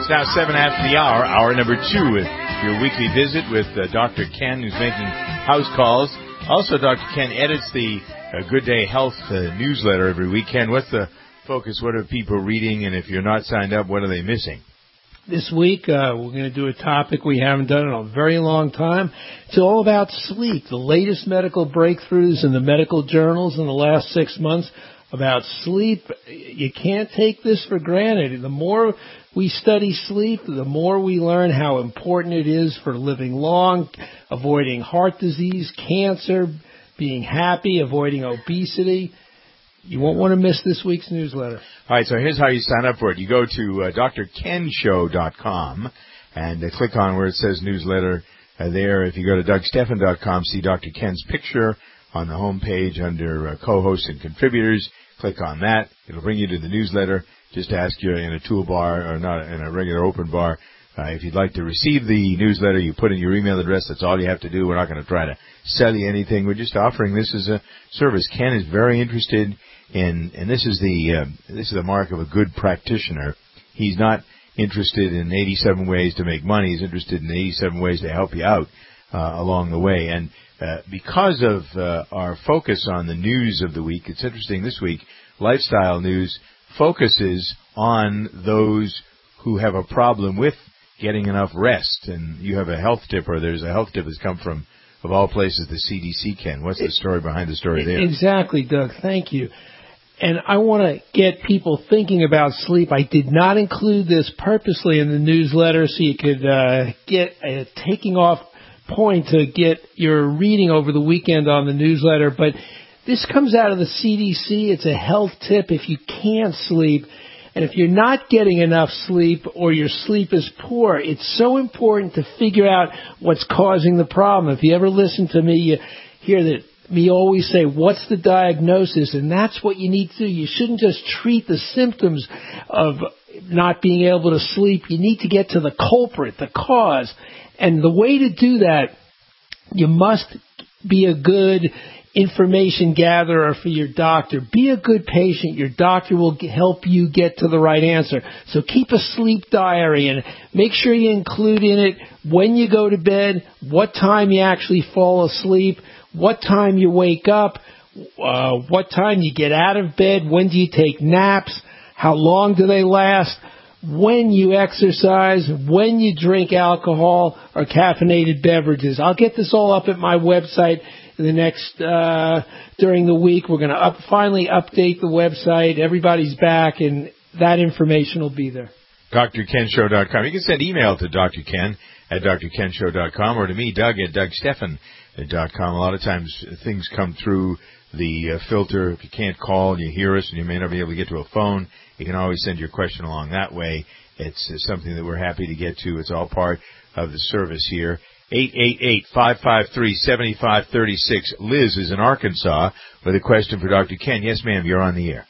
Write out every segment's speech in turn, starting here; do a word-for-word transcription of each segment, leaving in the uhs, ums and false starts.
now seven after the hour, hour number two, with your weekly visit with uh, Doctor Ken, who's making house calls. Also, Doctor Ken edits the uh, Good Day Health uh, newsletter every week. Ken, what's the focus? What are people reading? And if you're not signed up, what are they missing? This week, uh, we're going to do a topic we haven't done in a very long time. It's all about sleep, the latest medical breakthroughs in the medical journals in the last six months about sleep. You can't take this for granted. The more we study sleep, the more we learn how important it is for living long, avoiding heart disease, cancer, being happy, avoiding obesity. You won't want to miss this week's newsletter. All right, so here's how you sign up for it. You go to uh, D R Ken Show dot com and uh, click on where it says newsletter uh, there. If you go to Doug Stephan dot com, see Doctor Ken's picture on the home page under uh, co-hosts and contributors. Click on that. It'll bring you to the newsletter. Just ask you in a toolbar or not in a regular open bar. Uh, if you'd like to receive the newsletter, you put in your email address. That's all you have to do. We're not going to try to sell you anything. We're just offering this as a service. Ken is very interested in, and this is the uh, this is the mark of a good practitioner. He's not interested in eighty-seven ways to make money. He's interested in eighty-seven ways to help you out uh, along the way. And uh, because of uh, our focus on the news of the week, it's interesting this week, Lifestyle News focuses on those who have a problem with getting enough rest. And you have a health tip, or there's a health tip that's come from, of all places, the C D C, Ken. What's the story behind the story there? Exactly, Doug. Thank you. And I want to get people thinking about sleep. I did not include this purposely in the newsletter so you could uh, get a taking off point to get your reading over the weekend on the newsletter. But this comes out of the C D C. It's a health tip if you can't sleep. And if you're not getting enough sleep or your sleep is poor, it's so important to figure out what's causing the problem. If you ever listen to me, you hear that me always say, what's the diagnosis? And that's what you need to do. You shouldn't just treat the symptoms of not being able to sleep. You need to get to the culprit, the cause. And the way to do that, you must be a good information gatherer for your doctor. Be a good patient. Your doctor will help you get to the right answer. So keep a sleep diary and make sure you include in it when you go to bed, what time you actually fall asleep, what time you wake up, uh, what time you get out of bed, when do you take naps, how long do they last, when you exercise, when you drink alcohol or caffeinated beverages. I'll get this all up at my website in the next, uh, during the week. We're going to up, finally update the website. Everybody's back, and that information will be there. D R Ken Show dot com. You can send email to Doctor Ken at D R Ken Show dot com or to me, Doug, at Doug Stephan dot com. A lot of times things come through the uh, filter. If you can't call and you hear us and you may not be able to get to a phone, you can always send your question along that way. It's uh, something that we're happy to get to. It's all part of the service here. eight eight eight, five five three, seven five three six. Liz is in Arkansas with a question for Doctor Ken. Yes, ma'am, you're on the air.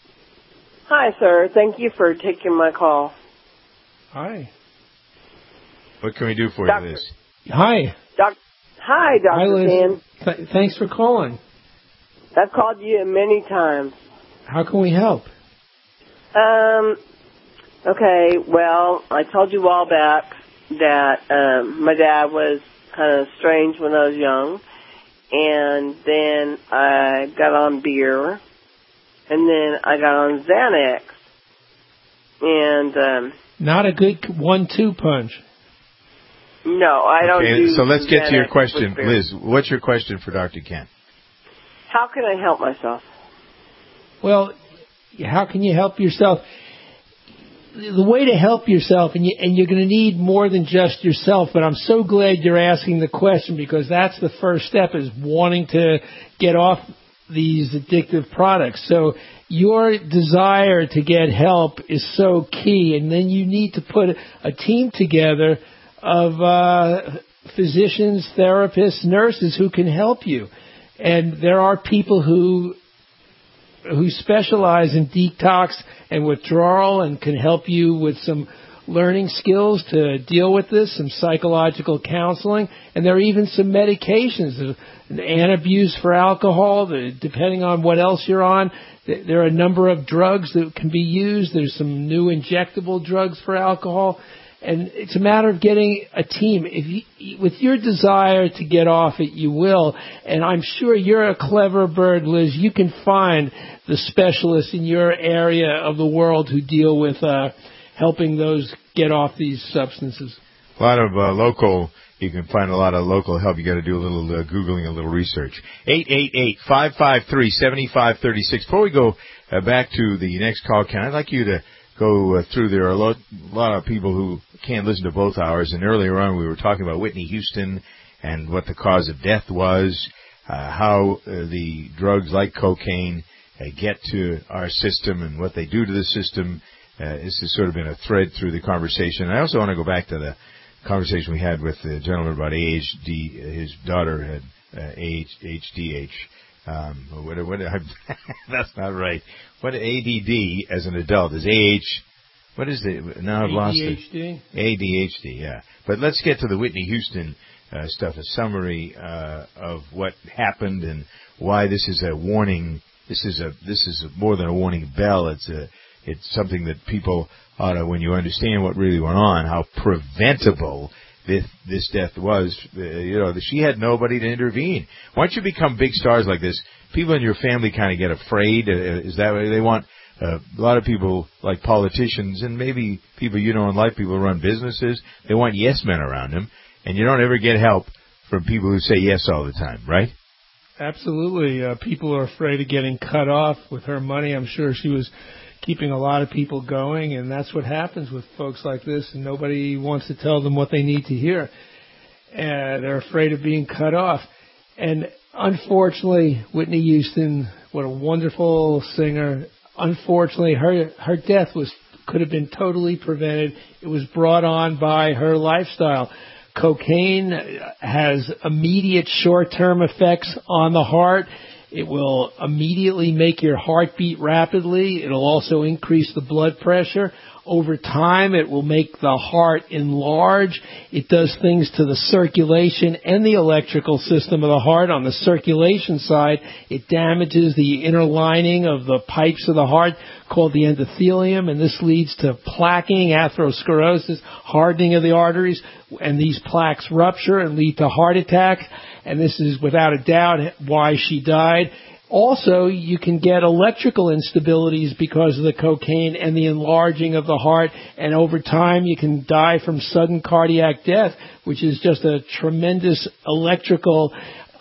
Hi, sir. Thank you for taking my call. Hi. What can we do for Doctor. you, Liz? Hi. Doc- Hi, Doctor Hi, Liz. Ken. Th- thanks for calling. I've called you many times. How can we help? Um, okay, well, I told you a while back that um, my dad was kind of strange when I was young, and then I got on beer, and then I got on Xanax, and um, Not a good one two punch. no, I don't Okay, do so let's get Xanax to your question. with beer. Liz, what's your question for Doctor Ken? How can I help myself? Well, how can you help yourself? The way to help yourself, and, you, and you're going to need more than just yourself, but I'm so glad you're asking the question, because that's the first step, is wanting to get off these addictive products. So your desire to get help is so key, and then you need to put a team together of uh, physicians, therapists, nurses who can help you. And there are people who who specialize in detox and withdrawal and can help you with some learning skills to deal with this, some psychological counseling, and there are even some medications, an antabuse for alcohol, depending on what else you're on. There are a number of drugs that can be used. There's some new injectable drugs for alcohol. And it's a matter of getting a team. If you, with your desire to get off it, you will. And I'm sure you're a clever bird, Liz. You can find the specialists in your area of the world who deal with uh, helping those get off these substances. A lot of uh, local, you can find a lot of local help. You got to do a little uh, Googling, a little research. eight eight eight, five five three, seven five three six. Before we go uh, back to the next call, Ken, I'd like you to go uh, through. There are a lot, a lot of people who can't listen to both hours, and earlier on we were talking about Whitney Houston and what the cause of death was, uh, how uh, the drugs like cocaine uh, get to our system and what they do to the system. Uh, this has sort of been a thread through the conversation. I also want to go back to the conversation we had with the gentleman about A D H D. His daughter had uh, A D H. Um, what, what, that's not right. What A D D as an adult is A H. What is it? Now I've lost it. A D H D? A D H D, yeah. But let's get to the Whitney Houston uh, stuff, a summary uh, of what happened and why this is a warning. This is a this is a, more than a warning bell. It's a it's something that people ought to, when you understand what really went on, how preventable this this death was. Uh, you know, she had nobody to intervene. Once you become big stars like this, people in your family kind of get afraid. Uh, is that way they want? Uh, a lot of people, like politicians and maybe people you know in life, people who run businesses, they want yes men around them, and you don't ever get help from people who say yes all the time, right? Absolutely. Uh, people are afraid of getting cut off with her money. I'm sure she was keeping a lot of people going, and that's what happens with folks like this, and nobody wants to tell them what they need to hear. Uh, they're afraid of being cut off. And unfortunately, Whitney Houston, what a wonderful singer. Unfortunately, her her death was could have been totally prevented. It was brought on by her lifestyle. Cocaine has immediate short-term effects on the heart. It will immediately make your heart beat rapidly. It'll also increase the blood pressure. Over time, it will make the heart enlarge. It does things to the circulation and the electrical system of the heart. On the circulation side, it damages the inner lining of the pipes of the heart called the endothelium, and this leads to plaquing, atherosclerosis, hardening of the arteries, and these plaques rupture and lead to heart attack. And this is without a doubt why she died. Also, you can get electrical instabilities because of the cocaine and the enlarging of the heart, and over time you can die from sudden cardiac death, which is just a tremendous electrical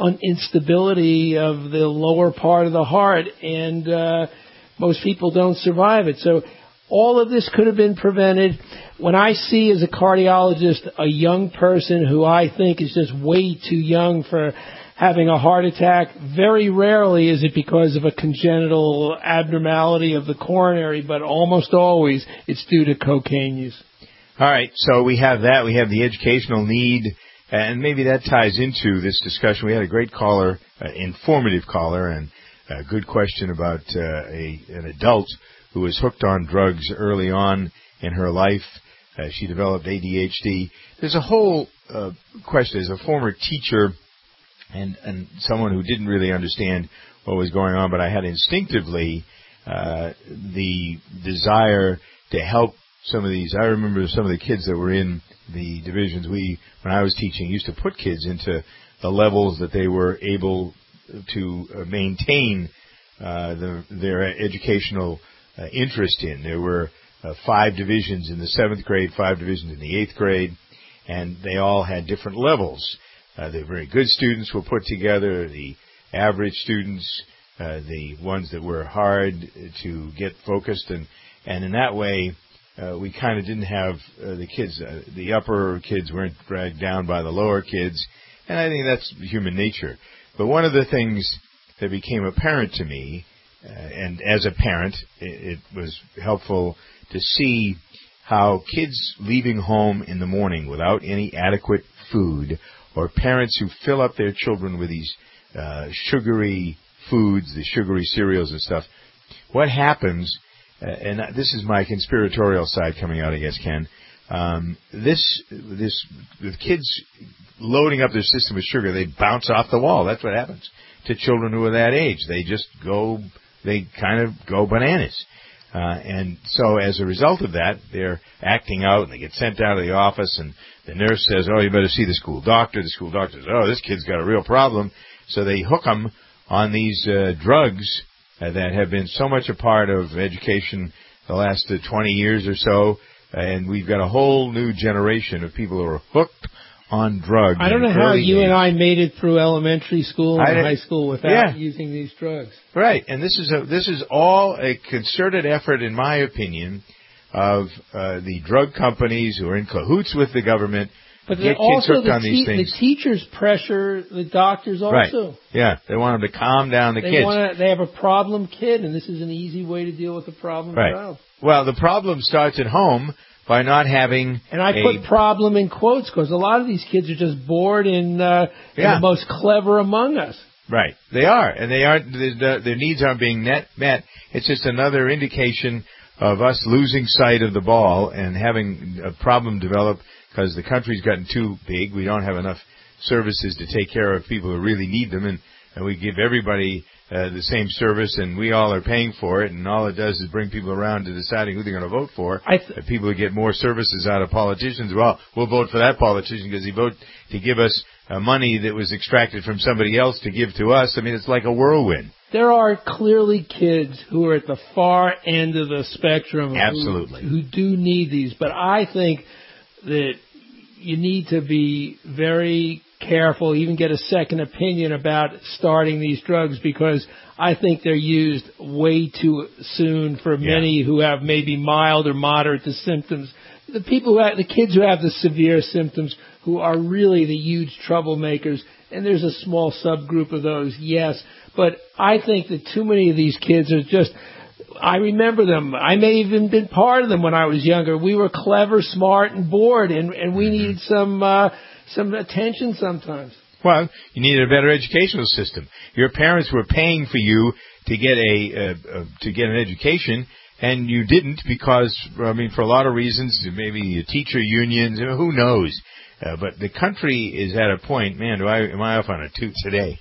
instability of the lower part of the heart, and uh, most people don't survive it. So all of this could have been prevented. When I see as a cardiologist a young person who I think is just way too young for having a heart attack, very rarely is it because of a congenital abnormality of the coronary, but almost always it's due to cocaine use. All right, so we have that. We have the educational need, and maybe that ties into this discussion. We had a great caller, uh, informative caller, and a good question about uh, a an adult who was hooked on drugs early on in her life. Uh, she developed A D H D. There's a whole uh, question. As a former teacher and, and someone who didn't really understand what was going on, but I had instinctively uh, the desire to help some of these. I remember some of the kids that were in the divisions. We, when I was teaching, used to put kids into the levels that they were able to uh, maintain uh, the, their educational uh, interest in. There were uh, five divisions in the seventh grade, five divisions in the eighth grade, and they all had different levels. Uh, the very good students were put together, the average students, uh, the ones that were hard to get focused, and, and in that way, uh, we kind of didn't have uh, the kids, uh, the upper kids weren't dragged down by the lower kids, and I think that's human nature. But one of the things that became apparent to me, uh, and as a parent, it, it was helpful to see how kids leaving home in the morning without any adequate food, or parents who fill up their children with these uh, sugary foods, the sugary cereals and stuff, what happens, uh, and this is my conspiratorial side coming out, I guess, Ken, Um, this, this, with kids loading up their system with sugar, they bounce off the wall. That's what happens to children who are that age. They just go, they kind of go bananas. Uh, and so as a result of that, they're acting out and they get sent out of the office and the nurse says, oh, you better see the school doctor. The school doctor says, oh, this kid's got a real problem. So they hook them on these uh, drugs uh, that have been so much a part of education the last uh, twenty years or so. And we've got a whole new generation of people who are hooked on drugs. I don't know how you age. and I made it through elementary school and high school without yeah. using these drugs. Right, and this is a, this is all a concerted effort, in my opinion, of uh, the drug companies who are in cahoots with the government but to get kids hooked the on these te- things. The teachers pressure the doctors also. Right. Yeah, they want them to calm down the they kids. Wanna, they have a problem kid, and this is an easy way to deal with a problem right. child. Well, the problem starts at home. By not having And I a, put problem in quotes because a lot of these kids are just bored and, uh, yeah. and the most clever among us. Right. They are. And they aren't, their, their needs aren't being net, met. It's just another indication of us losing sight of the ball and having a problem develop because the country's gotten too big. We don't have enough services to take care of people who really need them. And, and we give everybody Uh, the same service, and we all are paying for it, and all it does is bring people around to deciding who they're going to vote for. I th- uh, people who get more services out of politicians, well, we'll vote for that politician because he voted to give us uh, money that was extracted from somebody else to give to us. I mean, it's like a whirlwind. There are clearly kids who are at the far end of the spectrum Absolutely. Who, who do need these, but I think that you need to be very careful, even get a second opinion about starting these drugs because I think they're used way too soon for yeah. many who have maybe mild or moderate the symptoms. The people who have, the kids who have the severe symptoms who are really the huge troublemakers, and there's a small subgroup of those, yes, but I think that too many of these kids are just, I remember them. I may have even been part of them when I was younger. We were clever, smart, and bored, and, and we mm-hmm. needed some, uh, some attention sometimes. Well, you needed a better educational system. Your parents were paying for you to get a, uh, uh, to get an education, and you didn't because, I mean, for a lot of reasons, maybe teacher unions, who knows. Uh, but the country is at a point, man, do I, am I off on a toot today?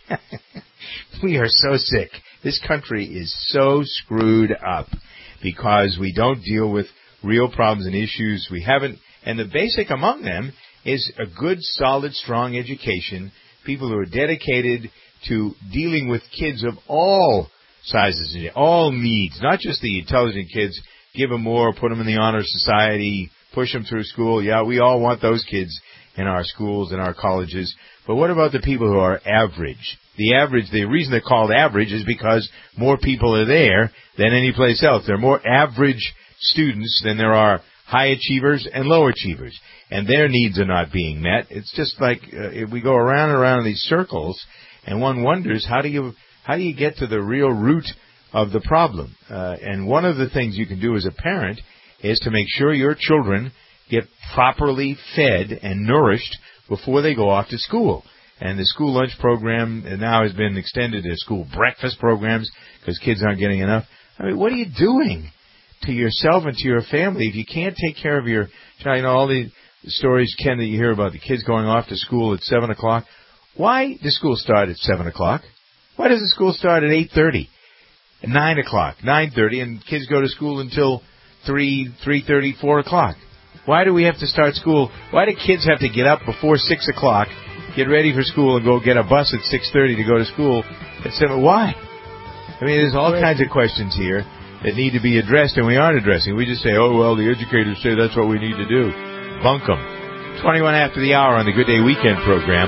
We are so sick. This country is so screwed up because we don't deal with real problems and issues. We haven't, and the basic among them is a good, solid, strong education, people who are dedicated to dealing with kids of all sizes, all needs, not just the intelligent kids, give them more, put them in the honor society, push them through school. Yeah, we all want those kids in our schools and our colleges. But what about the people who are average? The average, the reason they're called average is because more people are there than any place else. There are more average students than there are high achievers and low achievers, and their needs are not being met. It's just like uh, we go around and around in these circles, and one wonders how do you how do you get to the real root of the problem? Uh, and one of the things you can do as a parent is to make sure your children get properly fed and nourished before they go off to school. And the school lunch program now has been extended to school breakfast programs because kids aren't getting enough. I mean, what are you doing to yourself and to your family if you can't take care of your child? You know, all the stories, Ken, that you hear about the kids going off to school at seven o'clock. Why does school start at seven o'clock? Why does the school start at eight thirty, nine o'clock, nine thirty, and kids go to school until three, three thirty, four o'clock? Why do we have to start school? Why do kids have to get up before six o'clock, get ready for school, and go get a bus at six thirty to go to school at seven? Why? I mean, there's all kinds of questions here that need to be addressed, and we aren't addressing. We just say, oh, well, the educators say that's what we need to do. Bunk them. twenty-one after the hour on the Good Day Weekend program.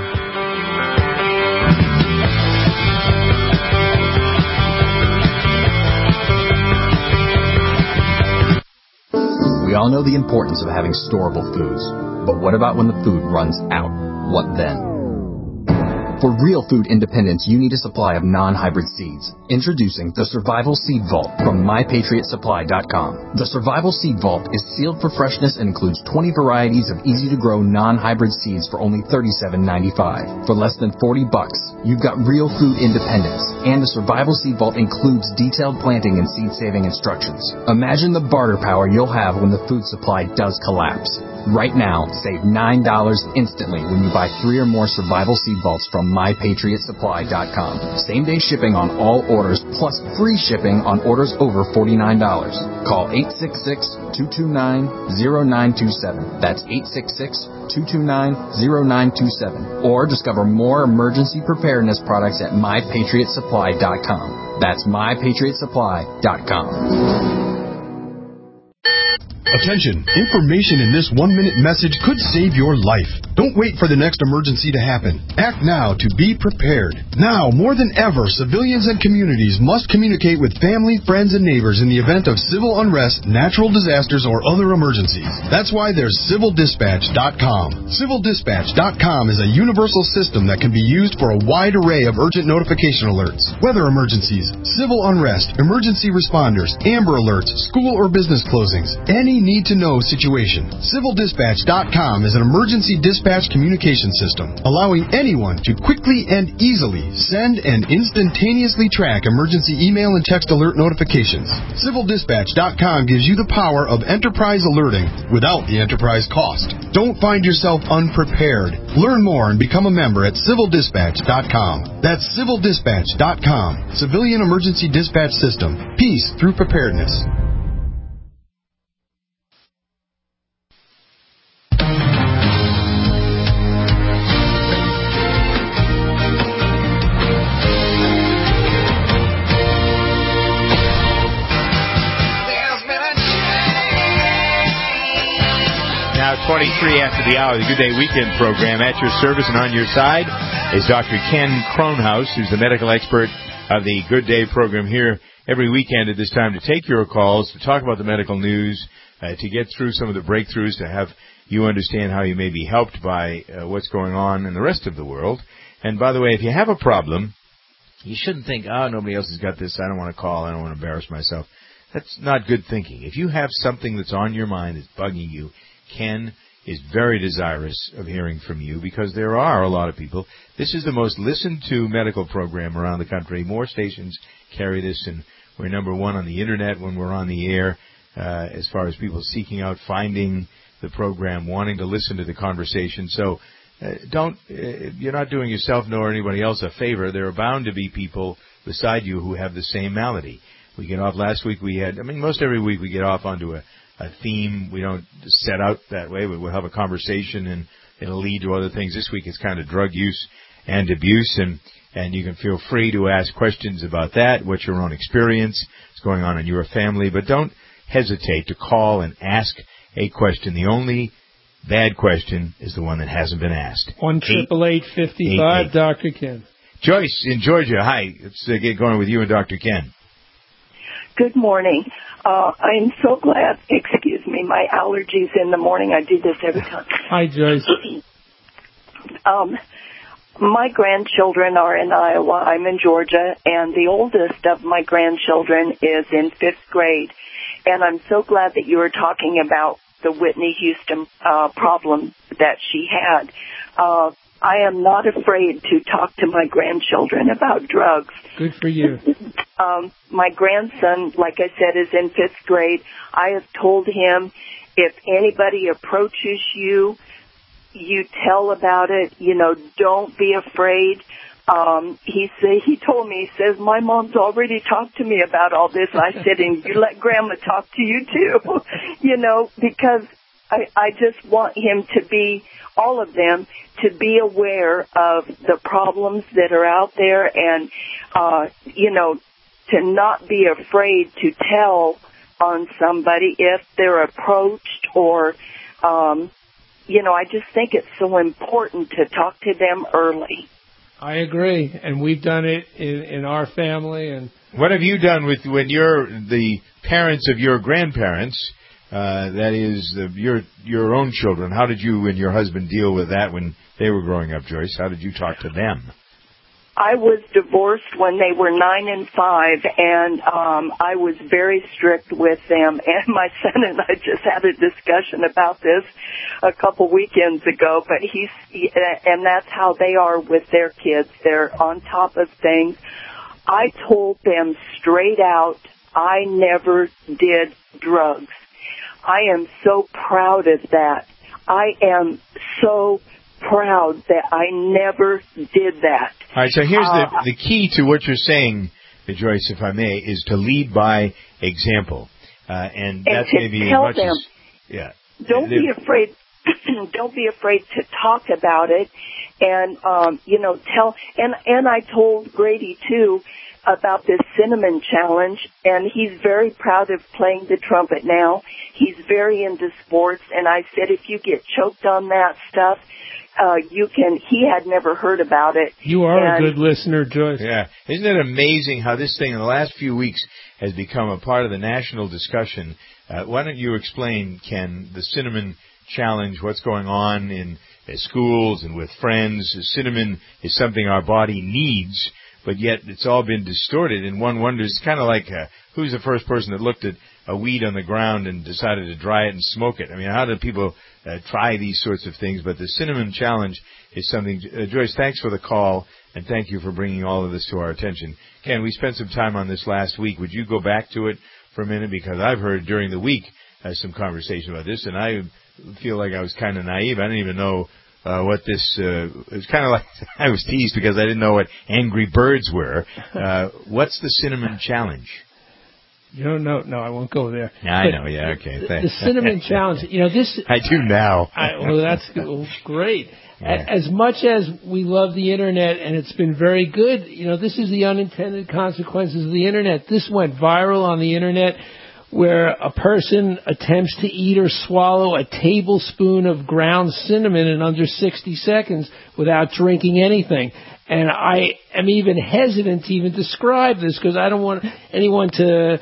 We all know the importance of having storable foods, but what about when the food runs out? What then? For real food independence, you need a supply of non-hybrid seeds. Introducing the Survival Seed Vault from my patriot supply dot com. The Survival Seed Vault is sealed for freshness and includes twenty varieties of easy-to-grow non-hybrid seeds for only thirty-seven ninety-five. For less than forty bucks, you've got real food independence. And the Survival Seed Vault includes detailed planting and seed-saving instructions. Imagine the barter power you'll have when the food supply does collapse. Right now, save nine dollars instantly when you buy three or more survival seed vaults from my patriot supply dot com. Same-day shipping on all orders, plus free shipping on orders over forty-nine dollars. Call eight six six, two two nine, zero nine two seven. That's eight six six, two two nine, zero nine two seven. Or discover more emergency preparedness products at my patriot supply dot com. That's my patriot supply dot com. Attention! Information in this one-minute message could save your life. Don't wait for the next emergency to happen. Act now to be prepared. Now, more than ever, civilians and communities must communicate with family, friends, and neighbors in the event of civil unrest, natural disasters, or other emergencies. That's why there's civil dispatch dot com. civil dispatch dot com is a universal system that can be used for a wide array of urgent notification alerts. Weather emergencies, civil unrest, emergency responders, Amber Alerts, school or business closings, any need-to-know situation. civil dispatch dot com is an emergency dispatch communication system, allowing anyone to quickly and easily send and instantaneously track emergency email and text alert notifications. civil dispatch dot com gives you the power of enterprise alerting without the enterprise cost. Don't find yourself unprepared. Learn more and become a member at civil dispatch dot com. That's civil dispatch dot com. Civilian Emergency Dispatch System. Peace through preparedness. twenty-three after the hour, the Good Day Weekend program. At your service and on your side is Doctor Ken Kronhaus, who's the medical expert of the Good Day program here every weekend at this time to take your calls, to talk about the medical news, uh, to get through some of the breakthroughs, to have you understand how you may be helped by uh, what's going on in the rest of the world. And by the way, if you have a problem, you shouldn't think, oh, nobody else has got this, I don't want to call, I don't want to embarrass myself. That's not good thinking. If you have something that's on your mind that's bugging you, Ken is very desirous of hearing from you because there are a lot of people. This is the most listened to medical program around the country. More stations carry this, and we're number one on the Internet when we're on the air uh, as far as people seeking out, finding the program, wanting to listen to the conversation. So uh, don't, uh, you're not doing yourself nor anybody else a favor. There are bound to be people beside you who have the same malady. We get off last week. We had, I mean, most every week we get off onto a a theme. We don't set out that way, but we'll have a conversation and it'll lead to other things. This week it's kind of drug use and abuse, and, and you can feel free to ask questions about that, what your own experience is going on in your family, but don't hesitate to call and ask a question. The only bad question is the one that hasn't been asked. one triple eight fifty-five, Doctor Ken. Joyce in Georgia, hi. Let's uh, get going with you and Doctor Ken. Good morning. Uh, I'm so glad, excuse me, my allergies in the morning. I do this every time. Hi, Joyce. um, my grandchildren are in Iowa. I'm in Georgia, and the oldest of my grandchildren is in fifth grade. And I'm so glad that you were talking about the Whitney Houston uh, problem that she had. Uh, I am not afraid to talk to my grandchildren about drugs. Good for you. Um, my grandson, like I said, is in fifth grade. I have told him if anybody approaches you, you tell about it. You know, don't be afraid. Um, he say, he told me, he says, my mom's already talked to me about all this. I said, and you let Grandma talk to you too, you know, because I, I just want him to be, all of them, to be aware of the problems that are out there and, uh, you know, to not be afraid to tell on somebody if they're approached or, um, you know, I just think it's so important to talk to them early. I agree, and we've done it in, in our family. And what have you done with when you're the parents of your grandparents? Uh, that is uh, your your own children. How did you and your husband deal with that when they were growing up, Joyce? How did you talk to them? I was divorced when they were nine and five, and um, I was very strict with them. And my son and I just had a discussion about this a couple weekends ago. But he's, he, and that's how they are with their kids. They're on top of things. I told them straight out, I never did drugs. I am so proud of that. I am so proud that I never did that. All right, so here's uh, the the key to what you're saying, Joyce, if I may, is to lead by example. Uh, and, and that's to maybe tell as much them, as, yeah. Don't be afraid. Don't be afraid to talk about it, and um, you know, tell. And and I told Grady too about this cinnamon challenge, and he's very proud of playing the trumpet now. He's very into sports, and I said, if you get choked on that stuff, uh, you can. He had never heard about it. You are and, a good listener, Joyce. Yeah, isn't it amazing how this thing in the last few weeks has become a part of the national discussion? Uh, why don't you explain, Ken, the cinnamon challenge, what's going on in uh, schools and with friends? Cinnamon is something our body needs, but yet it's all been distorted, and one wonders, it's kind of like uh, who's the first person that looked at a weed on the ground and decided to dry it and smoke it? I mean, how do people uh, try these sorts of things? But the cinnamon challenge is something. Uh, Joyce, thanks for the call, and thank you for bringing all of this to our attention. Ken, we spent some time on this last week. Would you go back to it for a minute? Because I've heard during the week uh, some conversation about this, and I feel like I was kind of naive. I didn't even know uh, what this, uh, it was kind of like I was teased because I didn't know what Angry Birds were. Uh, what's the cinnamon challenge? You don't know? No, I won't go there. Yeah, I but know. Yeah, okay. The, Thanks. the cinnamon challenge. You know this. I do now. I, well, that's well, great. Yeah. As much as we love the internet, and it's been very good, you know, this is the unintended consequences of the internet. This went viral on the internet, where a person attempts to eat or swallow a tablespoon of ground cinnamon in under sixty seconds without drinking anything. And I am even hesitant to even describe this because I don't want anyone to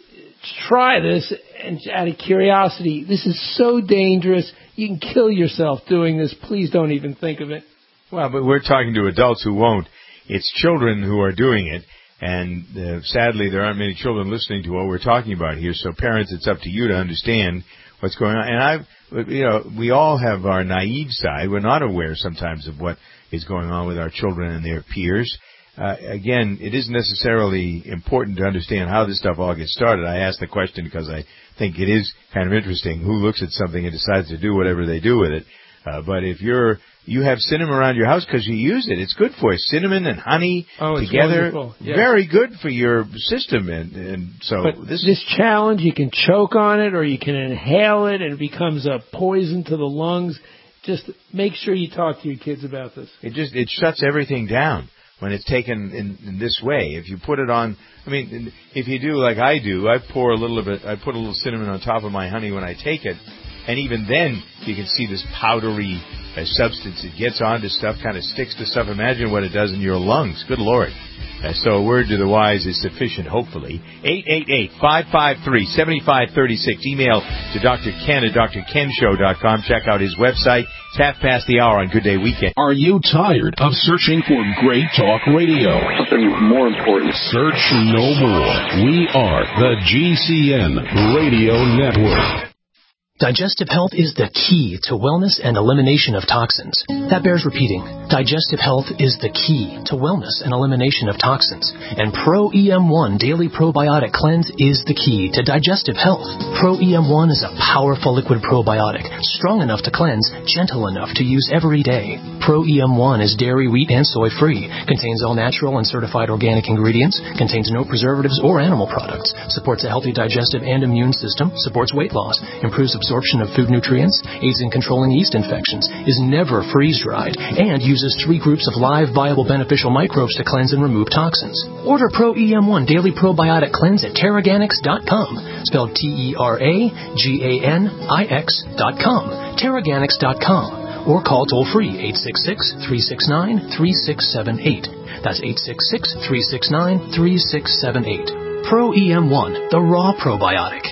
try this. And out of curiosity, this is so dangerous. You can kill yourself doing this. Please don't even think of it. Well, but we're talking to adults who won't. It's children who are doing it. And uh, sadly, there aren't many children listening to what we're talking about here. So parents, it's up to you to understand what's going on. And I've, you know, we all have our naive side. We're not aware sometimes of what is going on with our children and their peers. Uh, again, it isn't necessarily important to understand how this stuff all gets started. I asked the question because I think it is kind of interesting who looks at something and decides to do whatever they do with it. Uh, but if you're, you have cinnamon around your house because you use it, it's good for you. Cinnamon and honey oh, together, yes. very good for your system. And, and so but this, this challenge, you can choke on it or you can inhale it and it becomes a poison to the lungs. Just make sure you talk to your kids about this. It just, it shuts everything down when it's taken in, in this way. If you put it on, I mean, if you do like I do, I pour a little bit, I put a little cinnamon on top of my honey when I take it, and even then you can see this powdery uh, substance. It gets onto stuff, kind of sticks to stuff. Imagine what it does in your lungs. Good Lord. Uh, so a word to the wise is sufficient, hopefully. eight eight eight, five five three, seven five three six. Email to Doctor Ken at d r ken show dot com. Check out his website. It's half past the hour on Good Day Weekend. Are you tired of searching for great talk radio? Something more important. Search no more. We are the G C N Radio Network. Digestive health is the key to wellness and elimination of toxins. That bears repeating. Digestive health is the key to wellness and elimination of toxins. And Pro E M one Daily Probiotic Cleanse is the key to digestive health. Pro E M one is a powerful liquid probiotic, strong enough to cleanse, gentle enough to use every day. Pro E M one is dairy, wheat, and soy free, contains all natural and certified organic ingredients, contains no preservatives or animal products, supports a healthy digestive and immune system, supports weight loss, improves absorption of food nutrients, aids in controlling yeast infections, is never freeze-dried, and uses three groups of live, viable, beneficial microbes to cleanse and remove toxins. Order Pro E M one Daily Probiotic Cleanse at Terraganics dot com, spelled T E R A G A N I X dot com, Terraganics dot com, or call toll-free eight six six, three six nine, three six seven eight. That's eight six six, three six nine, three six seven eight. Pro E M one, the raw probiotic.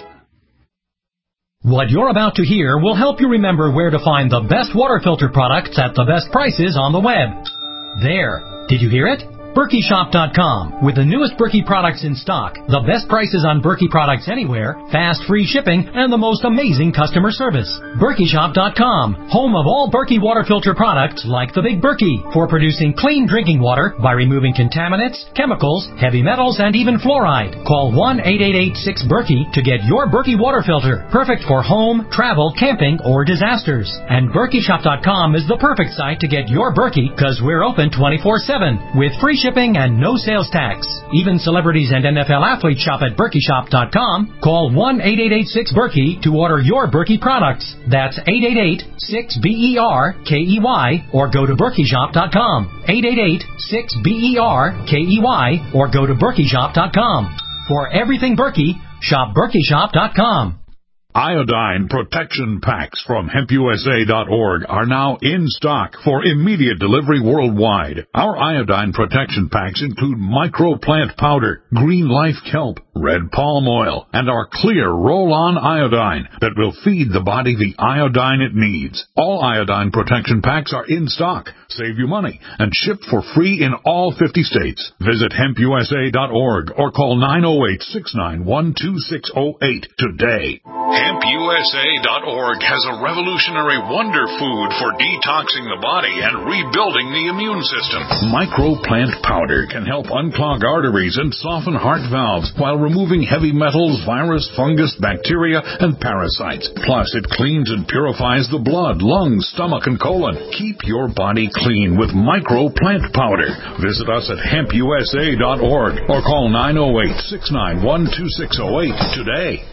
What you're about to hear will help you remember where to find the best water filter products at the best prices on the web. There. Did you hear it? Berkey Shop dot com. With the newest Berkey products in stock, the best prices on Berkey products anywhere, fast free shipping, and the most amazing customer service. Berkey Shop dot com, home of all Berkey water filter products like the Big Berkey, for producing clean drinking water by removing contaminants, chemicals, heavy metals, and even fluoride. Call one eight eight eight six Berkey to get your Berkey water filter, perfect for home, travel, camping, or disasters. And Berkey Shop dot com is the perfect site to get your Berkey, because we're open twenty-four seven with free shipping and no sales tax. Even celebrities and N F L athletes shop at Berkey Shop dot com. Call one eight eight eight six Berkey to order your Berkey products. That's eight eight eight six B E R K E Y, or go to Berkey Shop dot com. eight eight eight six B E R K E Y, or go to Berkey Shop dot com. For everything Berkey, shop Berkey Shop dot com. Iodine protection packs from hemp U S A dot org are now in stock for immediate delivery worldwide. Our iodine protection packs include microplant powder, green life kelp, red palm oil, and our clear roll-on iodine that will feed the body the iodine it needs. All iodine protection packs are in stock, save you money, and shipped for free in all fifty states. Visit hemp U S A dot org or call nine oh eight, six nine one, two six oh eight today. hemp U S A dot org has a revolutionary wonder food for detoxing the body and rebuilding the immune system. Microplant powder can help unclog arteries and soften heart valves while removing heavy metals, virus, fungus, bacteria, and parasites. Plus, it cleans and purifies the blood, lungs, stomach, and colon. Keep your body clean with Microplant powder. Visit us at hemp U S A dot org or call nine oh eight, six nine one, two six oh eight today.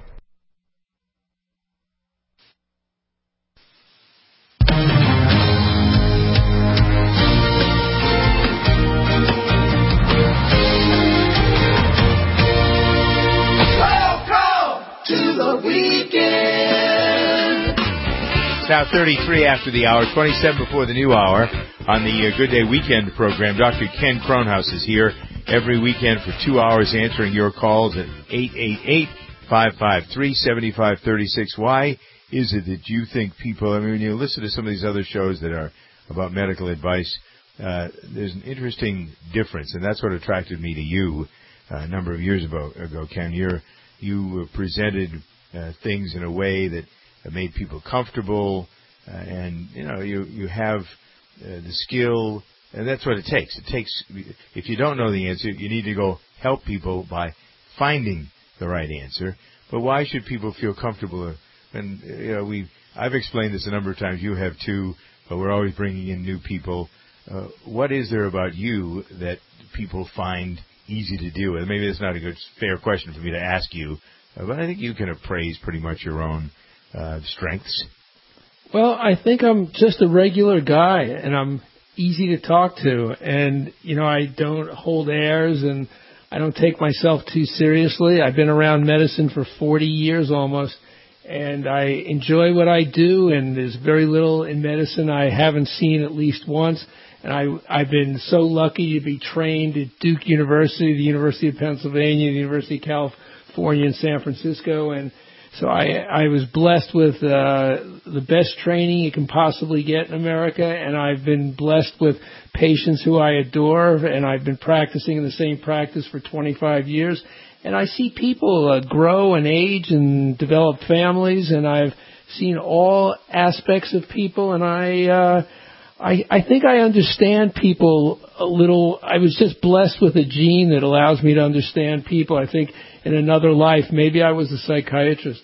Now thirty-three after the hour, twenty-seven before the new hour on the uh, Good Day Weekend program. Doctor Ken Kronhaus is here every weekend for two hours answering your calls at eight eight eight, five five three, seven five three six. Why is it that you think people, I mean, when you listen to some of these other shows that are about medical advice, uh, there's an interesting difference, and that's what attracted me to you uh, a number of years ago, ago Ken. You're, you presented uh, things in a way that made people comfortable, uh, and you know you you have uh, the skill, and that's what it takes. It takes, if you don't know the answer, you need to go help people by finding the right answer. But why should people feel comfortable? And you know, we I've explained this a number of times. You have too, but we're always bringing in new people. Uh, what is there about you that people find easy to deal with? Maybe that's not a good, fair question for me to ask you, uh, but I think you can appraise pretty much your own Uh, strengths. Well, I think I'm just a regular guy, and I'm easy to talk to, and you know, I don't hold airs, and I don't take myself too seriously. I've been around medicine for forty years almost, and I enjoy what I do, and there's very little in medicine I haven't seen at least once. And I, I've been so lucky to be trained at Duke University, the University of Pennsylvania, the University of California in San Francisco, and so I, I was blessed with uh, the best training you can possibly get in America, and I've been blessed with patients who I adore, and I've been practicing in the same practice for twenty-five years. And I see people uh, grow and age and develop families, and I've seen all aspects of people, and I, uh, I, I think I understand people a little. I was just blessed with a gene that allows me to understand people. I think in another life, maybe I was a psychiatrist.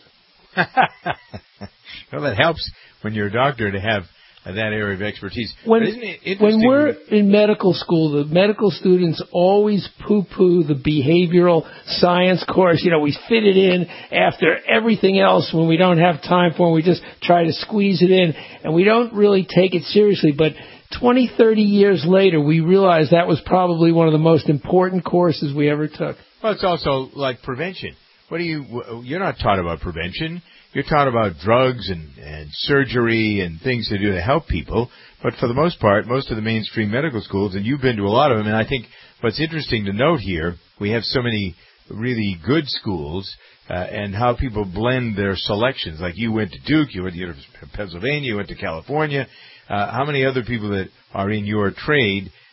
Well, that helps when you're a doctor to have uh, that area of expertise. When, isn't it interesting? When we're in medical school, the medical students always poo-poo the behavioral science course. You know, we fit it in after everything else when we don't have time for it. We just try to squeeze it in, and we don't really take it seriously. But twenty, thirty years later, we realize that was probably one of the most important courses we ever took. Well, it's also like prevention. What do you? You're not taught about prevention. You're taught about drugs and, and surgery and things to do to help people. But for the most part, most of the mainstream medical schools, and you've been to a lot of them, and I think what's interesting to note here, we have so many really good schools, uh, and how people blend their selections. Like you went to Duke, you went to University of Pennsylvania, you went to California. Uh, how many other people that are in your trade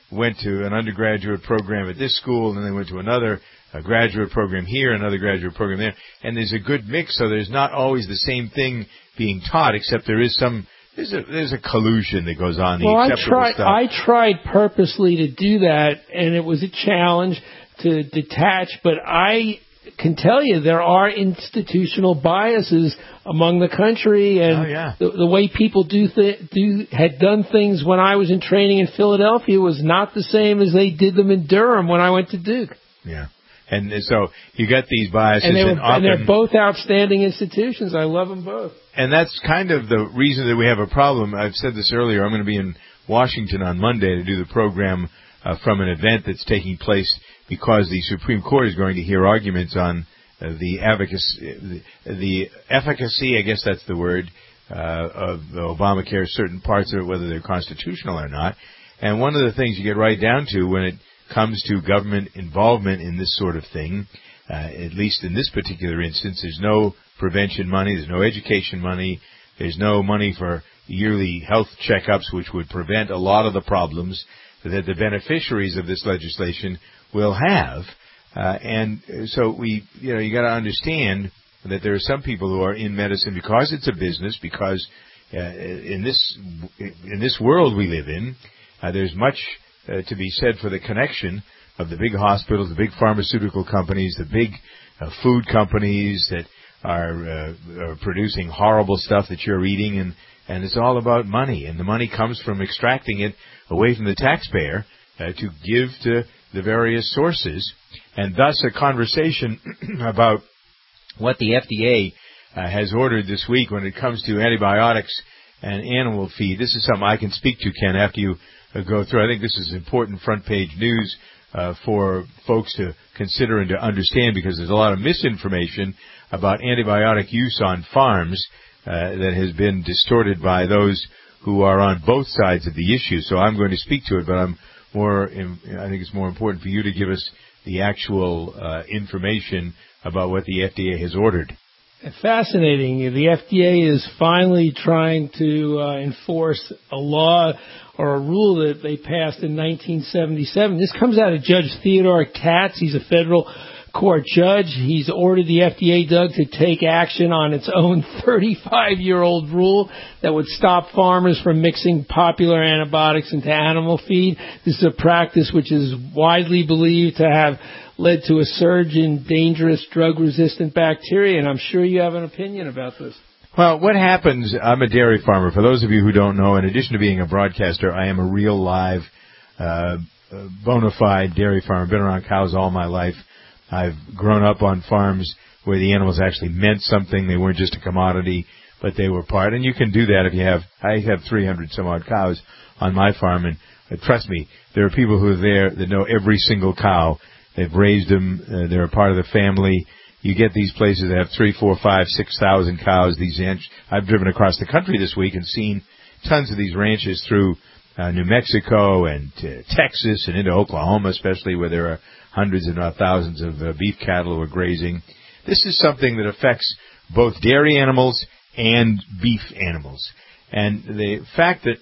went to an undergraduate program at this school, and then they went to another a graduate program here, another graduate program there, and there's a good mix, so there's not always the same thing being taught, except there is some, there's a, there's a collusion that goes on, the well, acceptable I tried, stuff. I tried purposely to do that, and it was a challenge to detach, but I can tell you there are institutional biases among the country, and oh, yeah. the, the way people do th- do had done things when I was in training in Philadelphia was not the same as they did them in Durham when I went to Duke. Yeah. And so you got these biases, and, they were, and, often, and they're both outstanding institutions. I love them both. And that's kind of the reason that we have a problem. I've said this earlier. I'm going to be in Washington on Monday to do the program uh, from an event that's taking place because the Supreme Court is going to hear arguments on uh, the advocacy, the, the efficacy, I guess that's the word, uh, of Obamacare, certain parts of it, whether they're constitutional or not. And one of the things you get right down to when it comes to government involvement in this sort of thing, uh, at least in this particular instance, there's no prevention money, there's no education money, there's no money for yearly health checkups, which would prevent a lot of the problems that the beneficiaries of this legislation will have. Uh, and so we, you know, you got to understand that there are some people who are in medicine because it's a business, because uh, in this in this world we live in, uh, there's much Uh, to be said for the connection of the big hospitals, the big pharmaceutical companies, the big uh, food companies that are, uh, are producing horrible stuff that you're eating, and, and it's all about money. And the money comes from extracting it away from the taxpayer uh, to give to the various sources. And thus a conversation about what the F D A uh, has ordered this week when it comes to antibiotics and animal feed. This is something I can speak to, Ken, after you Uh, go through. I think this is important front page news uh, for folks to consider and to understand, because there's a lot of misinformation about antibiotic use on farms uh, that has been distorted by those who are on both sides of the issue. So I'm going to speak to it, but I'm more. I think it's more important for you to give us the actual uh, information about what the F D A has ordered. Fascinating. The F D A is finally trying to uh, enforce a law or a rule that they passed in nineteen seventy-seven. This comes out of Judge Theodore Katz. He's a federal court judge. He's ordered the F D A, Doug, to take action on its own thirty-five-year-old rule that would stop farmers from mixing popular antibiotics into animal feed. This is a practice which is widely believed to have led to a surge in dangerous drug-resistant bacteria, and I'm sure you have an opinion about this. Well, what happens, I'm a dairy farmer. For those of you who don't know, in addition to being a broadcaster, I am a real live, uh, bona fide dairy farmer. I've been around cows all my life. I've grown up on farms where the animals actually meant something. They weren't just a commodity, but they were part. And you can do that if you have, I have three hundred some odd cows on my farm, and uh, trust me, there are people who are there that know every single cow. They've raised them. Uh, they're a part of the family. You get these places that have three, four, five, six thousand cows. These ranch, I've driven across the country this week and seen tons of these ranches through uh, New Mexico and uh, Texas and into Oklahoma, especially where there are hundreds, if not thousands, of uh, beef cattle who are grazing. This is something that affects both dairy animals and beef animals. And the fact that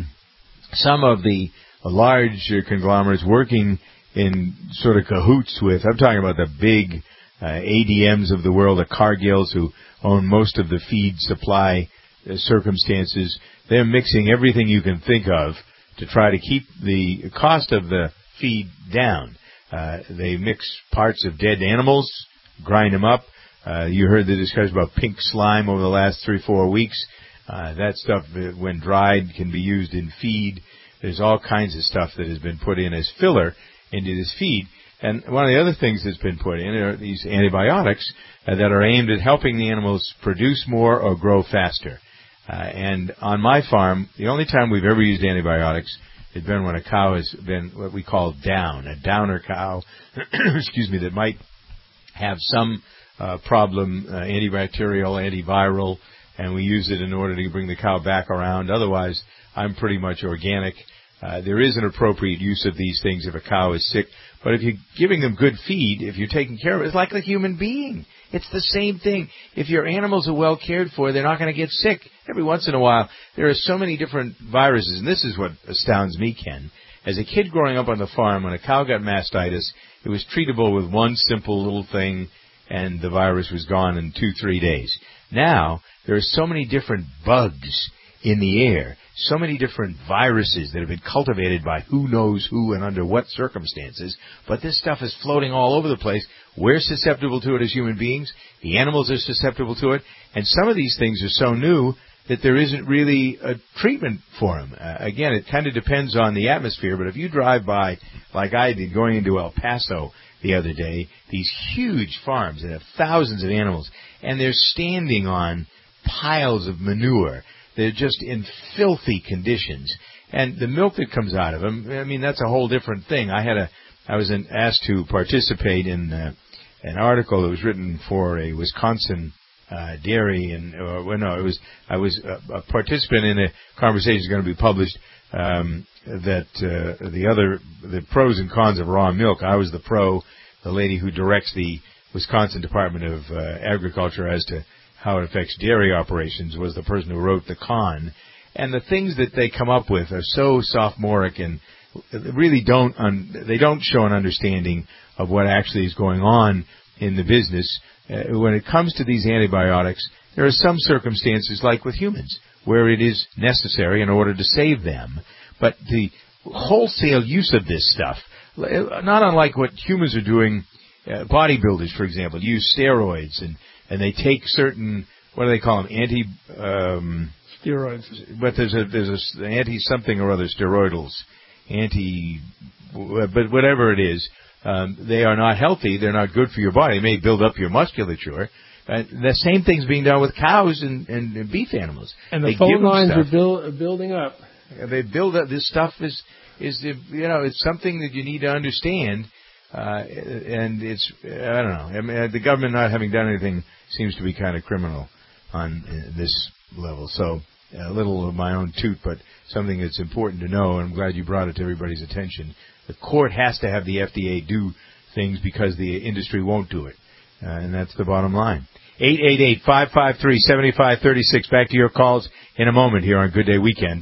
some of the large uh, conglomerates working in sort of cahoots with, I'm talking about the big uh, A D Ms of the world, the Cargills, who own most of the feed supply uh, circumstances. They're mixing everything you can think of to try to keep the cost of the feed down. Uh, they mix parts of dead animals, grind them up. Uh, you heard the discussion about pink slime over the last three, four weeks. Uh, that stuff, when dried, can be used in feed. There's all kinds of stuff that has been put in as filler into this feed. And one of the other things that's been put in are these antibiotics uh, that are aimed at helping the animals produce more or grow faster. Uh, and on my farm, the only time we've ever used antibiotics has been when a cow has been what we call down, a downer cow, excuse me, that might have some uh, problem, uh, antibacterial, antiviral, and we use it in order to bring the cow back around. Otherwise, I'm pretty much organic. Uh, there is an appropriate use of these things if a cow is sick. But if you're giving them good feed, if you're taking care of it, it's like a human being. It's the same thing. If your animals are well cared for, they're not going to get sick. Every once in a while, there are so many different viruses, and this is what astounds me, Ken. As a kid growing up on the farm, when a cow got mastitis, it was treatable with one simple little thing, and the virus was gone in two, three days. Now, there are so many different bugs in the air, so many different viruses that have been cultivated by who knows who and under what circumstances, but this stuff is floating all over the place. We're susceptible to it as human beings. The animals are susceptible to it. And some of these things are so new that there isn't really a treatment for them. Uh, again, it kind of depends on the atmosphere, but if you drive by, like I did going into El Paso the other day, these huge farms that have thousands of animals, and they're standing on piles of manure. They're just in filthy conditions. And the milk that comes out of them, I mean, that's a whole different thing. I had a, I was in, asked to participate in uh, an article that was written for a Wisconsin uh, dairy, and uh, well, no, it was I was a, a participant in a conversation that's going to be published. Um, that uh, the other the pros and cons of raw milk. I was the pro, the lady who directs the Wisconsin Department of uh, Agriculture as to how it affects dairy operations was the person who wrote the con. And the things that they come up with are so sophomoric and really don't un- they don't show an understanding of what actually is going on in the business. Uh, when it comes to these antibiotics, there are some circumstances, like with humans, where it is necessary in order to save them. But the wholesale use of this stuff, not unlike what humans are doing, uh, bodybuilders, for example, use steroids, and, and they take certain, what do they call them, anti... Um, Steroids. But there's a there's a anti-something or other steroidals, anti... But whatever it is, um, they are not healthy, they're not good for your body. They may build up your musculature. Uh, the same thing's being done with cows and, and, and beef animals. And the they phone lines stuff. are build, building up. They build up. This stuff is, is you know, it's something that you need to understand, uh, and it's, I don't know. I mean, the government not having done anything seems to be kind of criminal on uh, this level. So a little of my own toot, but something that's important to know, and I'm glad you brought it to everybody's attention. The court has to have the F D A do things because the industry won't do it, uh, and that's the bottom line. eight eight eight, five five three, seven five three six. Back to your calls in a moment here on Good Day Weekend.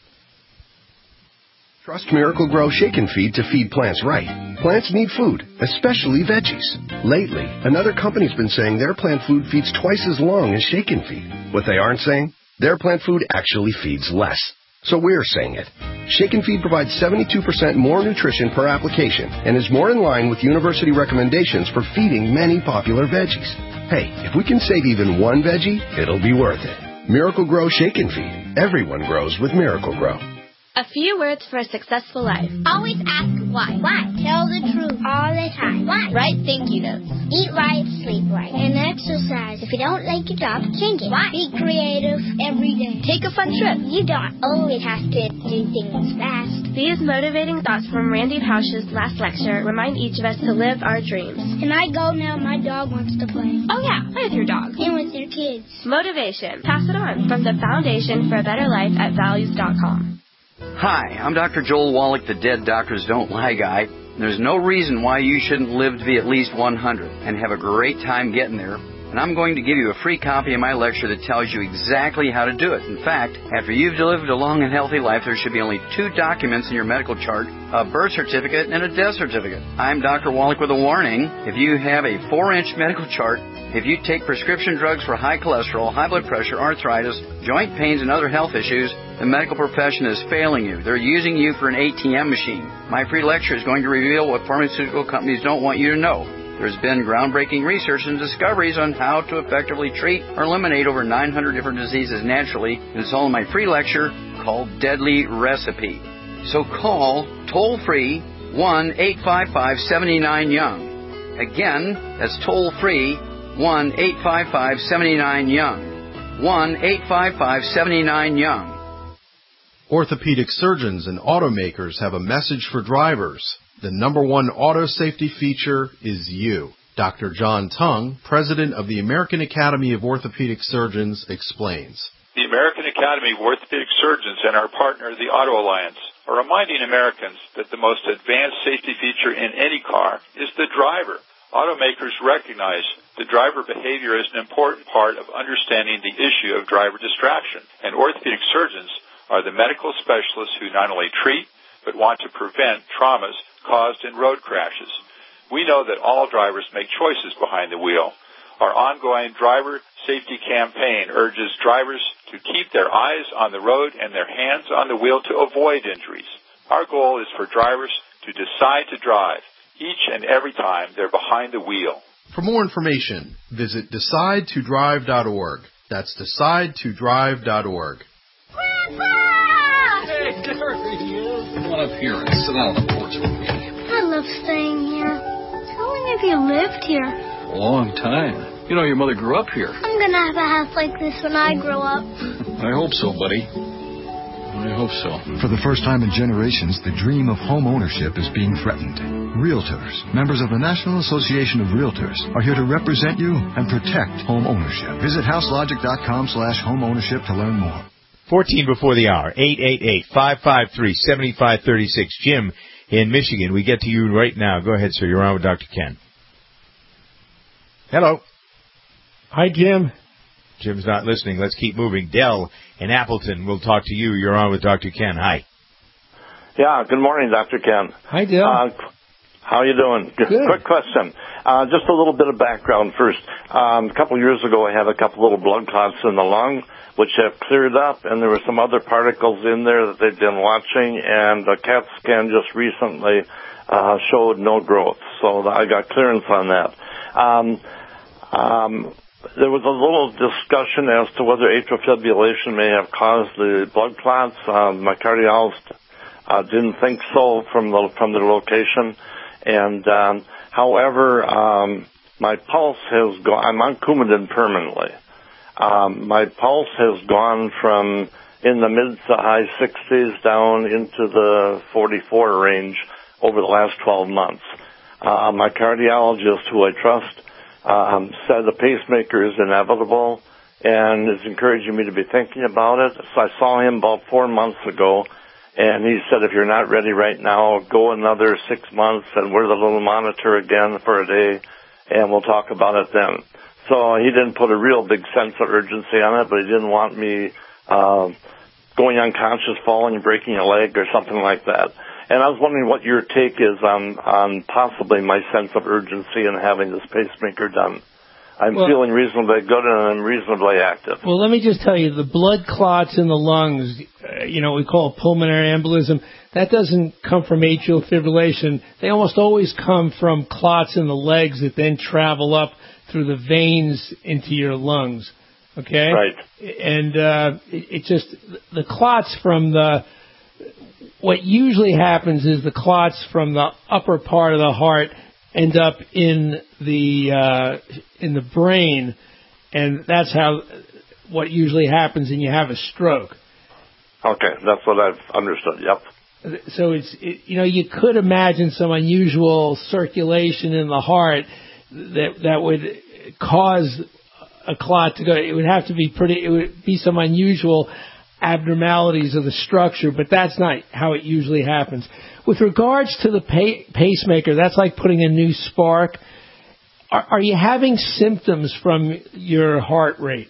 Trust Miracle-Gro Shake and Feed to feed plants right. Plants need food, especially veggies. Lately, another company's been saying their plant food feeds twice as long as Shake and Feed. What they aren't saying? Their plant food actually feeds less. So we're saying it. Shake and Feed provides seventy-two percent more nutrition per application and is more in line with university recommendations for feeding many popular veggies. Hey, if we can save even one veggie, it'll be worth it. Miracle-Gro Shake and Feed. Everyone grows with Miracle-Gro. A few words for a successful life. Always ask why. Why? Tell the truth all the time. Why? Write thank you notes. Eat right, sleep right, and exercise. If you don't like your job, change it. Why? Be creative every day. Take a fun trip. You don't always have to do things fast. These motivating thoughts from Randy Pausch's last lecture remind each of us to live our dreams. Can I go now? My dog wants to play. Oh yeah, play with your dog. And with your kids. Motivation. Pass it on from the Foundation for a Better Life at values dot com. Hi, I'm Doctor Joel Wallach, the Dead Doctors Don't Lie guy. There's no reason why you shouldn't live to be at least one hundred and have a great time getting there. And I'm going to give you a free copy of my lecture that tells you exactly how to do it. In fact, after you've lived a long and healthy life, there should be only two documents in your medical chart, a birth certificate and a death certificate. I'm Doctor Wallach with a warning. If you have a four-inch medical chart, if you take prescription drugs for high cholesterol, high blood pressure, arthritis, joint pains, and other health issues, the medical profession is failing you. They're using you for an A T M machine. My free lecture is going to reveal what pharmaceutical companies don't want you to know. There's been groundbreaking research and discoveries on how to effectively treat or eliminate over nine hundred different diseases naturally, and it's all in my free lecture called Deadly Recipe. So call toll-free one eight five five, seven nine, young. Again, that's toll-free one eight five five, seven nine, young. one eight five five, seven nine, young. Orthopedic surgeons and automakers have a message for drivers. The number one auto safety feature is you. Doctor John Tung, president of the American Academy of Orthopedic Surgeons, explains. The American Academy of Orthopedic Surgeons and our partner, the Auto Alliance, are reminding Americans that the most advanced safety feature in any car is the driver. Automakers recognize the driver behavior is an important part of understanding the issue of driver distraction, and orthopedic surgeons are the medical specialists who not only treat, but want to prevent traumas caused in road crashes. We know that all drivers make choices behind the wheel. Our ongoing driver safety campaign urges drivers to keep their eyes on the road and their hands on the wheel to avoid injuries. Our goal is for drivers to decide to drive each and every time they're behind the wheel. For more information, visit decide to drive dot org. That's decide to drive dot org. Grandpa! Hey, there he is. Come on up here and sit on the porch with me. I love staying here. How long have you lived here? A long time. You know, your mother grew up here. I'm going to have a house like this when I grow up. I hope so, buddy. I hope so. For the first time in generations, the dream of home ownership is being threatened. Realtors, members of the National Association of Realtors, are here to represent you and protect home ownership. Visit houselogic dot com slash home ownership to learn more. fourteen before the hour, eight eight eight, five five three, seven five three six. Jim in Michigan, we get to you right now. Go ahead, sir. You're on with Doctor Ken. Hello. Hi, Jim. Jim's not listening. Let's keep moving. Dell in Appleton, we'll talk to you. You're on with Doctor Ken. Hi. Yeah, good morning, Doctor Ken. Hi, Dell. Uh, how you doing? Good. Quick question. Uh, just a little bit of background first. Um, a couple of years ago, I had a couple little blood clots in the lung, which have cleared up, and there were some other particles in there that they've been watching, and the CAT scan just recently uh, showed no growth. So I got clearance on that. Um, um, There was a little discussion as to whether atrial fibrillation may have caused the blood clots. Um, my cardiologist uh, didn't think so from the from the location, and um, however, um, my pulse has gone. I'm on Coumadin permanently. Um, my pulse has gone from in the mid to high sixties down into the forty-four range over the last twelve months. Uh, my cardiologist, who I trust, Um, said the pacemaker is inevitable and is encouraging me to be thinking about it. So I saw him about four months ago, and he said, if you're not ready right now, go another six months and wear the little monitor again for a day, and we'll talk about it then. So he didn't put a real big sense of urgency on it, but he didn't want me uh, going unconscious, falling, and breaking a leg or something like that. And I was wondering what your take is on, on possibly my sense of urgency in having this pacemaker done. I'm well, feeling reasonably good and I'm reasonably active. Well, let me just tell you, the blood clots in the lungs, uh, you know, we call pulmonary embolism, that doesn't come from atrial fibrillation. They almost always come from clots in the legs that then travel up through the veins into your lungs. Okay? Right. And uh, it, it just, the clots from the... What usually happens is the clots from the upper part of the heart end up in the uh, in the brain, and that's how what usually happens, and you have a stroke. Okay, that's what I've understood. Yep. So it's it, you know you could imagine some unusual circulation in the heart that that would cause a clot to go. It would have to be pretty. It would be some unusual abnormalities of the structure, but that's not how it usually happens. With regards to the pa- pacemaker, that's like putting a new spark. Are, are you having symptoms from your heart rate?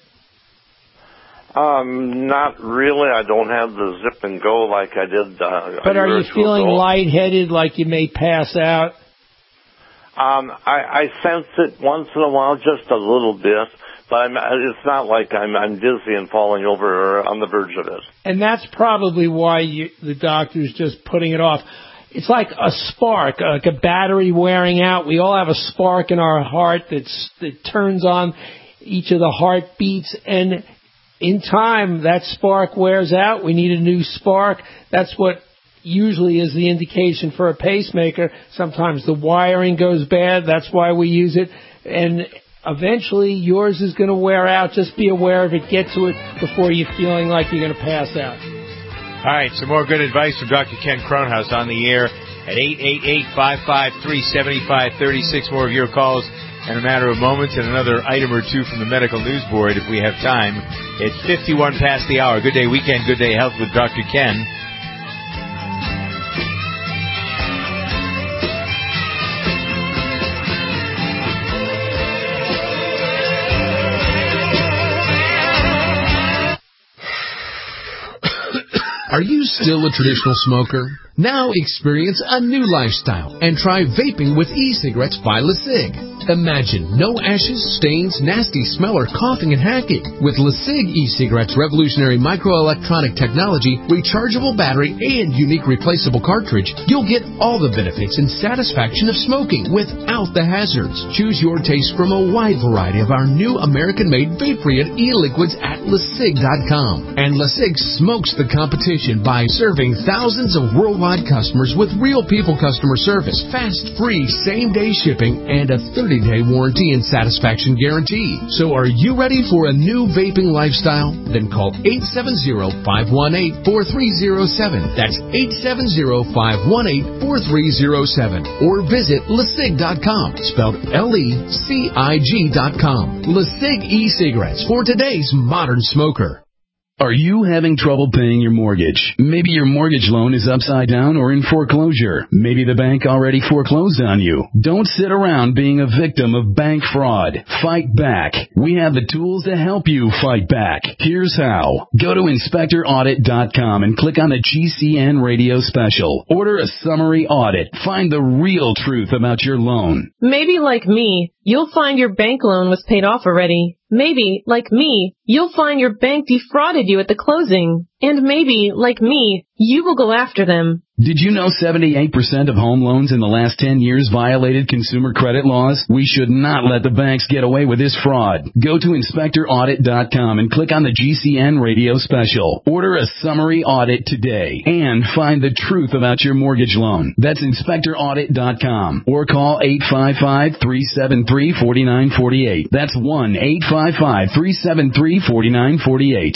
Um, not really. I don't have the zip and go like I did. Uh, but are you feeling ago. lightheaded, like you may pass out? Um, I, I sense it once in a while, just a little bit. But I'm, it's not like I'm, I'm dizzy and falling over or on the verge of it. And that's probably why you, the doctor's just putting it off. It's like a spark, like a battery wearing out. We all have a spark in our heart that's, that turns on each of the heartbeats. And in time, that spark wears out. We need a new spark. That's what usually is the indication for a pacemaker. Sometimes the wiring goes bad. That's why we use it. And eventually, yours is going to wear out. Just be aware of it. Get to it before you're feeling like you're going to pass out. All right, some more good advice from Doctor Ken Kronhaus on the air at eight eight eight, five five three, seven five three six. More of your calls in a matter of moments, and another item or two from the medical news board if we have time. It's fifty-one past the hour. Good Day Weekend, Good Day Health with Doctor Ken. Are you still a traditional smoker? Now experience a new lifestyle and try vaping with e-cigarettes by LeSig. Imagine no ashes, stains, nasty smell, or coughing and hacking. With LeSig e-cigarettes' revolutionary microelectronic technology, rechargeable battery, and unique replaceable cartridge, you'll get all the benefits and satisfaction of smoking without the hazards. Choose your taste from a wide variety of our new American-made vape-free e-liquids at LeSig dot com. And LeSig smokes the competition by serving thousands of worldwide customers with real people customer service, fast, free, same-day shipping, and a thirty-day warranty and satisfaction guarantee. So are you ready for a new vaping lifestyle? Then call eight seven zero, five one eight, four three zero seven. That's eight seven zero, five one eight, four three zero seven. Or visit LeSig dot com, spelled L E C I G dot com. LeSig e-cigarettes for today's modern smoker. Are you having trouble paying your mortgage? Maybe your mortgage loan is upside down or in foreclosure. Maybe the bank already foreclosed on you. Don't sit around being a victim of bank fraud. Fight back. We have the tools to help you fight back. Here's how. Go to inspector audit dot com and click on the G C N radio special. Order a summary audit. Find the real truth about your loan. Maybe like me, you'll find your bank loan was paid off already. Maybe, like me, you'll find your bank defrauded you at the closing. And maybe, like me, you will go after them. Did you know seventy-eight percent of home loans in the last ten years violated consumer credit laws? We should not let the banks get away with this fraud. Go to inspector audit dot com and click on the G C N radio special. Order a summary audit today and find the truth about your mortgage loan. That's inspector audit dot com or call eight five five, three seven three, four nine four eight. That's one eight five five, three seven three, four nine four eight.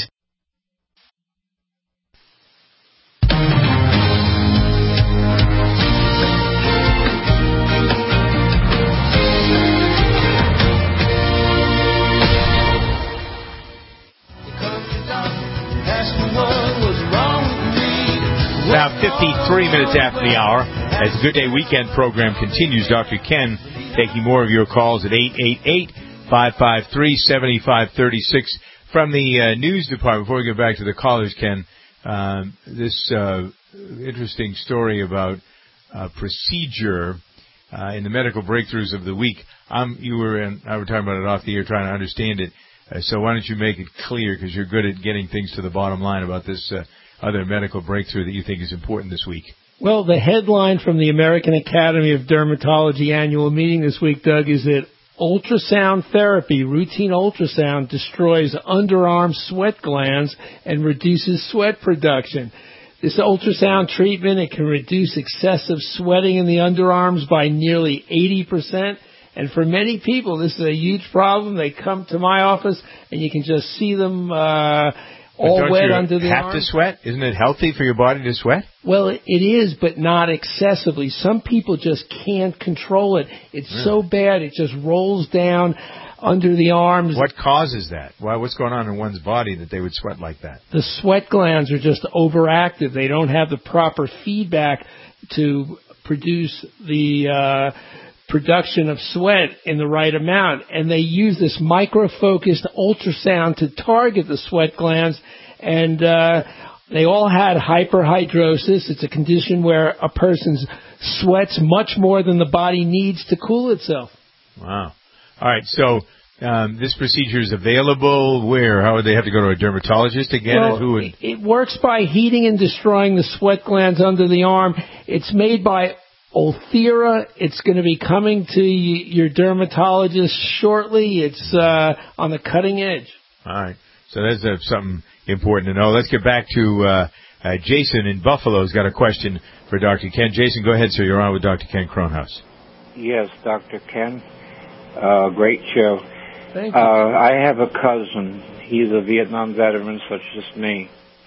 About fifty-three minutes after the hour, as the Good Day Weekend program continues, Doctor Ken taking more of your calls at eight eight eight, five five three, seven five three six. From the uh, news department, before we get back to the callers, Ken, uh, this uh, interesting story about uh, procedure uh, in the medical breakthroughs of the week. Um, you were and I were talking about it off the air, trying to understand it. Uh, so why don't you make it clear, because you're good at getting things to the bottom line about this uh, other medical breakthrough that you think is important this week. Well, the headline from the American Academy of Dermatology annual meeting this week, Doug, is that ultrasound therapy, routine ultrasound, destroys underarm sweat glands and reduces sweat production. This ultrasound treatment, it can reduce excessive sweating in the underarms by nearly eighty percent. And for many people, this is a huge problem. They come to my office, and you can just see them uh all wet under the have arms. to sweat? Isn't it healthy for your body to sweat? Well, it is, but not excessively. Some people just can't control it. It's really? so bad, it just rolls down under the arms. What causes that? Why? What's going on in one's body that they would sweat like that? The sweat glands are just overactive. They don't have the proper feedback to produce the uh production of sweat in the right amount, and they use this micro-focused ultrasound to target the sweat glands, and uh, they all had hyperhidrosis. It's a condition where a person sweats much more than the body needs to cool itself. Wow. All right, so um, this procedure is available where? How would they have to go to a dermatologist to get well, it? Who would? It works by heating and destroying the sweat glands under the arm. It's made by Ulthera. It's going to be coming to your dermatologist shortly. It's uh, on the cutting edge. All right. So that's uh, something important to know. Let's get back to uh, uh, Jason in Buffalo has got a question for Doctor Ken. Jason, go ahead, sir. You're on with Doctor Ken Kronhaus. Yes, Doctor Ken. Uh, great show. Thank you. Uh, I have a cousin. He's a Vietnam veteran, such as me.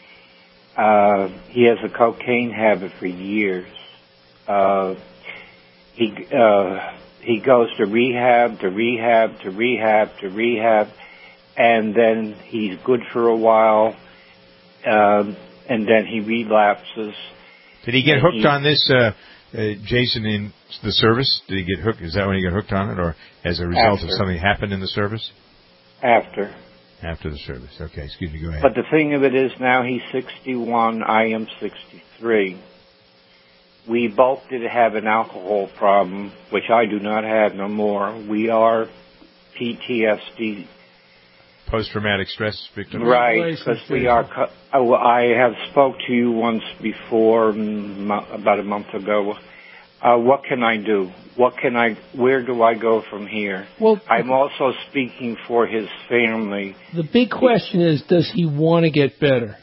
Uh, he has a cocaine habit for years. Uh, he, uh, he goes to rehab, to rehab, to rehab, to rehab, and then he's good for a while, um, and then he relapses. Did he get hooked he, on this, uh, uh, Jason, in the service? Did he get hooked? Is that when he got hooked on it, or as a result after. of something happened in the service? After. After the service. Okay, excuse me, go ahead. But the thing of it is now he's sixty-one, I am sixty-three. We both did have an alcohol problem, which I do not have no more. We are P T S D. Post-traumatic stress victims. Right, because we are, I have spoke to you once before, about a month ago. Uh, what can I do? What can I, where do I go from here? Well, I'm also speaking for his family. The big question is, does he want to get better?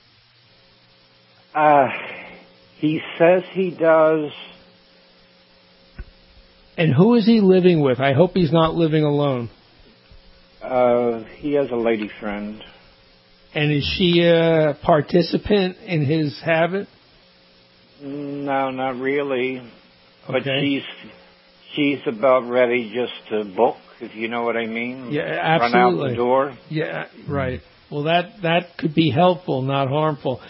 Uh, he says he does. And who is he living with? I hope he's not living alone. Uh, he has a lady friend. And is she a participant in his habit? No, not really. But Okay. she's she's about ready just to book, if you know what I mean. Yeah, absolutely. Run out the door. Yeah, right. Well, that that could be helpful, not harmful.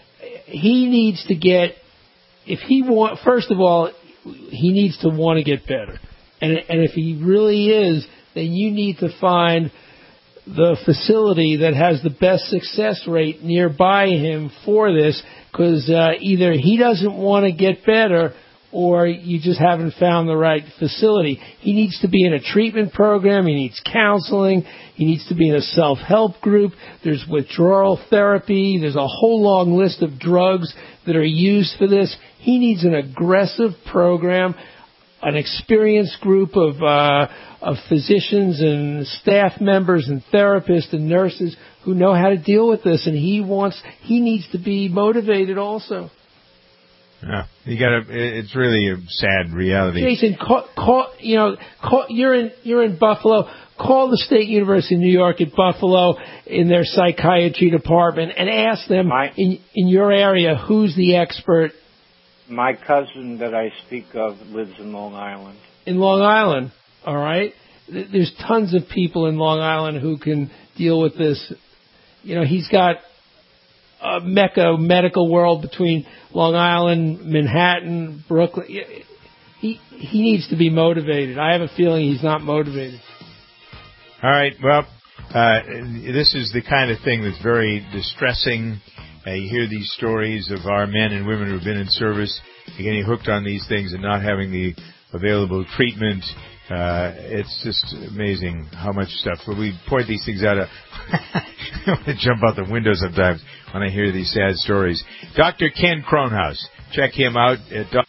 He needs to get, if he want, first of all, he needs to want to get better. And and if he really is, then you need to find the facility that has the best success rate nearby him for this, because uh, either he doesn't want to get better or you just haven't found the right facility. He needs to be in a treatment program. He needs counseling. He needs to be in a self-help group. There's withdrawal therapy. There's a whole long list of drugs that are used for this. He needs an aggressive program, an experienced group of uh, of physicians and staff members and therapists and nurses who know how to deal with this. And he wants, he needs to be motivated also. Yeah, you got to. It's really a sad reality. Jason, call, call you know, call, you're in you're in Buffalo. Call the State University of New York at Buffalo in their psychiatry department and ask them My, in in your area who's the expert. My cousin that I speak of lives in Long Island. In Long Island, all right. There's tons of people in Long Island who can deal with this. You know, he's got a mecca medical world between Long Island, Manhattan, Brooklyn. He he needs to be motivated. I have a feeling he's not motivated. All right. Well, uh, this is the kind of thing that's very distressing. Uh, you hear these stories of our men and women who've been in service getting hooked on these things and not having the available treatment. Uh, it's just amazing how much stuff. When we point these things out, I want to jump out the window sometimes when I hear these sad stories. Doctor Ken Kronhaus. Check him out at